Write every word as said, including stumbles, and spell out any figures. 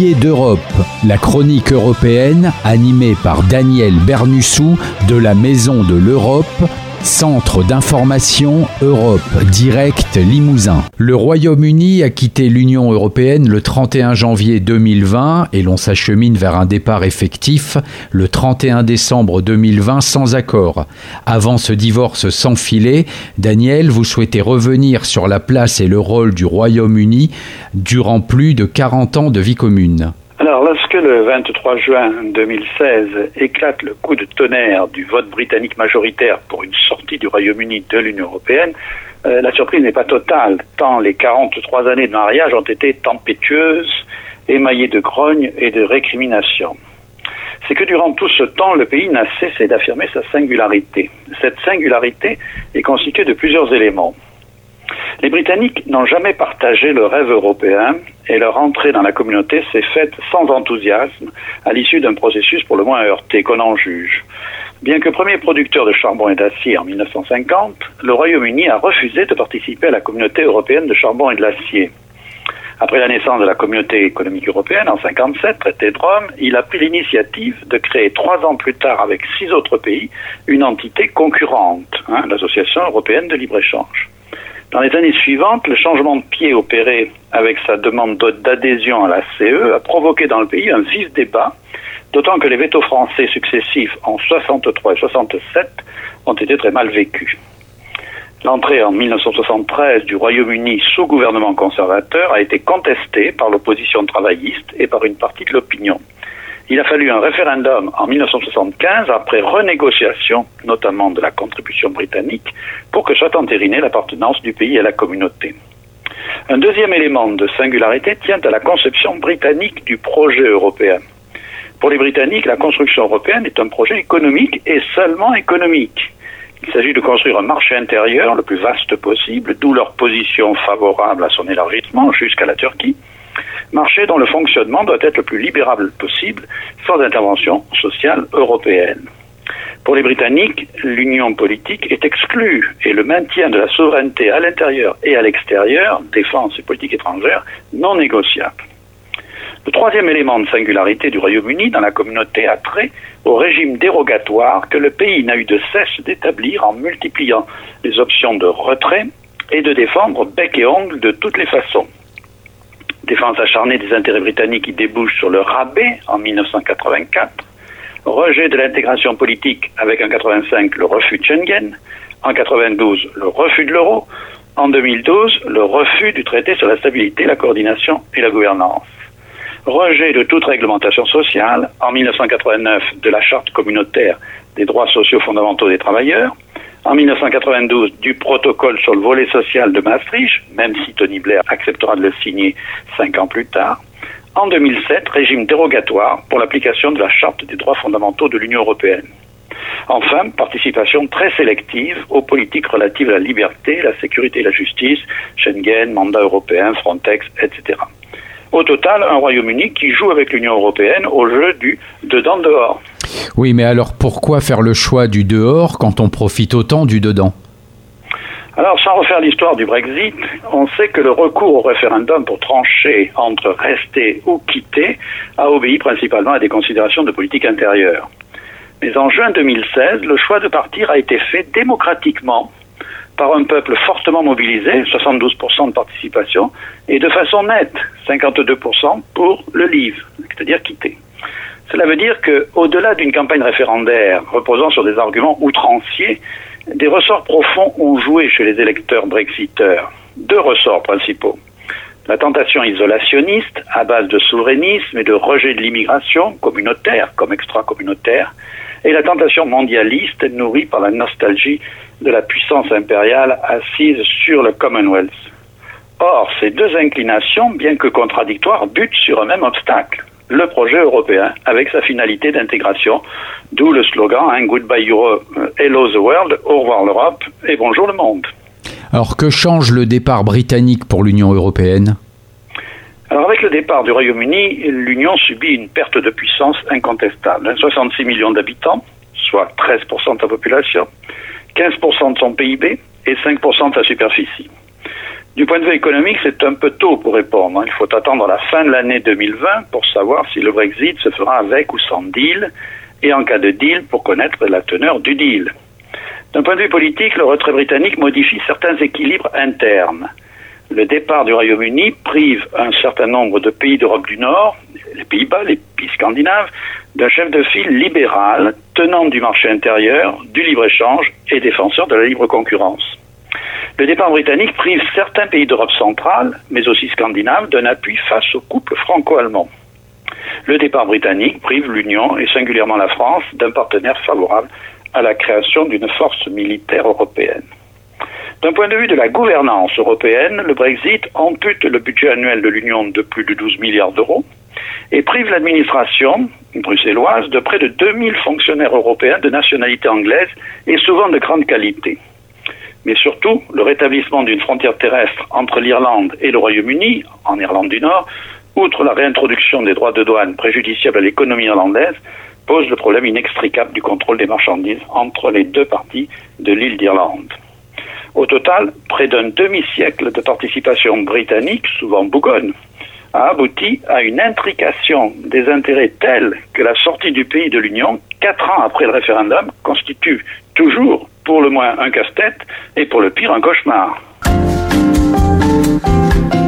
Piliers d'Europe, la chronique européenne animée par Daniel Bernussou de la Maison de l'Europe, Centre d'information Europe Direct Limousin. Le Royaume-Uni a quitté l'Union européenne le trente et un janvier deux mille vingt et l'on s'achemine vers un départ effectif le trente et un décembre deux mille vingt sans accord. Avant ce divorce sans filet, Daniel, vous souhaitez revenir sur la place et le rôle du Royaume-Uni durant plus de quarante ans de vie commune. Alors, lorsque le vingt-trois juin deux mille seize éclate le coup de tonnerre du vote britannique majoritaire pour une sortie du Royaume-Uni de l'Union européenne, euh, la surprise n'est pas totale, tant les quarante-trois années de mariage ont été tempétueuses, émaillées de grognes et de récriminations. C'est que durant tout ce temps, le pays n'a cessé d'affirmer sa singularité. Cette singularité est constituée de plusieurs éléments. Les Britanniques n'ont jamais partagé le rêve européen et leur entrée dans la communauté s'est faite sans enthousiasme à l'issue d'un processus pour le moins heurté, qu'on en juge. Bien que premier producteur de charbon et d'acier en mille neuf cent cinquante, le Royaume-Uni a refusé de participer à la communauté européenne de charbon et de l'acier. Après la naissance de la communauté économique européenne en mille neuf cent cinquante-sept, traité de Rome, il a pris l'initiative de créer trois ans plus tard avec six autres pays une entité concurrente, hein, l'Association européenne de libre-échange. Dans les années suivantes, le changement de pied opéré avec sa demande d'adhésion à la C E a provoqué dans le pays un vif débat, d'autant que les vétos français successifs en soixante-trois et soixante-sept ont été très mal vécus. L'entrée en mille neuf cent soixante-treize du Royaume-Uni sous gouvernement conservateur a été contestée par l'opposition travailliste et par une partie de l'opinion. Il a fallu un référendum en mille neuf cent soixante-quinze, après renégociation, notamment de la contribution britannique, pour que soit entérinée l'appartenance du pays à la communauté. Un deuxième élément de singularité tient à la conception britannique du projet européen. Pour les Britanniques, la construction européenne est un projet économique et seulement économique. Il s'agit de construire un marché intérieur le plus vaste possible, d'où leur position favorable à son élargissement jusqu'à la Turquie. Marché dont le fonctionnement doit être le plus libéral possible, sans intervention sociale européenne. Pour les Britanniques, l'union politique est exclue et le maintien de la souveraineté à l'intérieur et à l'extérieur, défense et politique étrangère, non négociable. Le troisième élément de singularité du Royaume-Uni dans la communauté a trait au régime dérogatoire que le pays n'a eu de cesse d'établir en multipliant les options de retrait et de défendre bec et ongle de toutes les façons. Défense acharnée des intérêts britanniques qui débouche sur le rabais en mille neuf cent quatre-vingt-quatre, rejet de l'intégration politique avec en quatre-vingt-cinq le refus de Schengen, en quatre-vingt-douze le refus de l'euro, en deux mille douze le refus du traité sur la stabilité, la coordination et la gouvernance. Rejet de toute réglementation sociale, en mille neuf cent quatre-vingt-neuf de la charte communautaire des droits sociaux fondamentaux des travailleurs, en mille neuf cent quatre-vingt-douze du protocole sur le volet social de Maastricht, même si Tony Blair acceptera de le signer cinq ans plus tard. En deux mille sept, régime dérogatoire pour l'application de la charte des droits fondamentaux de l'Union européenne. Enfin, participation très sélective aux politiques relatives à la liberté, la sécurité et la justice, Schengen, mandat européen, Frontex, et cetera. Au total, un Royaume-Uni qui joue avec l'Union européenne au jeu du dedans-dehors. Oui, mais alors pourquoi faire le choix du dehors quand on profite autant du dedans ? Alors, sans refaire l'histoire du Brexit, on sait que le recours au référendum pour trancher entre rester ou quitter a obéi principalement à des considérations de politique intérieure. Mais en juin deux mille seize, le choix de partir a été fait démocratiquement par un peuple fortement mobilisé, soixante-douze pour cent de participation, et de façon nette, cinquante-deux pour cent pour le leave, c'est-à-dire quitter. Cela veut dire qu'au-delà d'une campagne référendaire reposant sur des arguments outranciers, des ressorts profonds ont joué chez les électeurs brexiteurs. Deux ressorts principaux. La tentation isolationniste, à base de souverainisme et de rejet de l'immigration, communautaire comme extra-communautaire, et la tentation mondialiste nourrie par la nostalgie de la puissance impériale assise sur le Commonwealth. Or, ces deux inclinations, bien que contradictoires, butent sur un même obstacle, le projet européen, avec sa finalité d'intégration, d'où le slogan hein, « Goodbye Europe, Hello the World »,« Au revoir l'Europe » et « Bonjour le monde ». Alors, que change le départ britannique pour l'Union européenne ? Alors, avec le départ du Royaume-Uni, l'Union subit une perte de puissance incontestable. soixante-six millions d'habitants, soit treize pour cent de sa population, quinze pour cent de son P I B et cinq pour cent de sa superficie. Du point de vue économique, c'est un peu tôt pour répondre. Il faut attendre la fin de l'année deux mille vingt pour savoir si le Brexit se fera avec ou sans deal, et en cas de deal, pour connaître la teneur du deal. D'un point de vue politique, le retrait britannique modifie certains équilibres internes. Le départ du Royaume-Uni prive un certain nombre de pays d'Europe du Nord, les Pays-Bas, les pays scandinaves, d'un chef de file libéral, tenant du marché intérieur, du libre-échange et défenseur de la libre concurrence. Le départ britannique prive certains pays d'Europe centrale, mais aussi scandinaves, d'un appui face au couple franco-allemand. Le départ britannique prive l'Union, et singulièrement la France, d'un partenaire favorable à la création d'une force militaire européenne. D'un point de vue de la gouvernance européenne, le Brexit ampute le budget annuel de l'Union de plus de douze milliards d'euros et prive l'administration bruxelloise de près de deux mille fonctionnaires européens de nationalité anglaise et souvent de grande qualité. Mais surtout, le rétablissement d'une frontière terrestre entre l'Irlande et le Royaume-Uni, en Irlande du Nord, outre la réintroduction des droits de douane préjudiciables à l'économie irlandaise, pose le problème inextricable du contrôle des marchandises entre les deux parties de l'île d'Irlande. Au total, près d'un demi-siècle de participation britannique, souvent bougonne, a abouti à une intrication des intérêts telle que la sortie du pays de l'Union, quatre ans après le référendum, constitue toujours, pour le moins, un casse-tête et pour le pire, un cauchemar.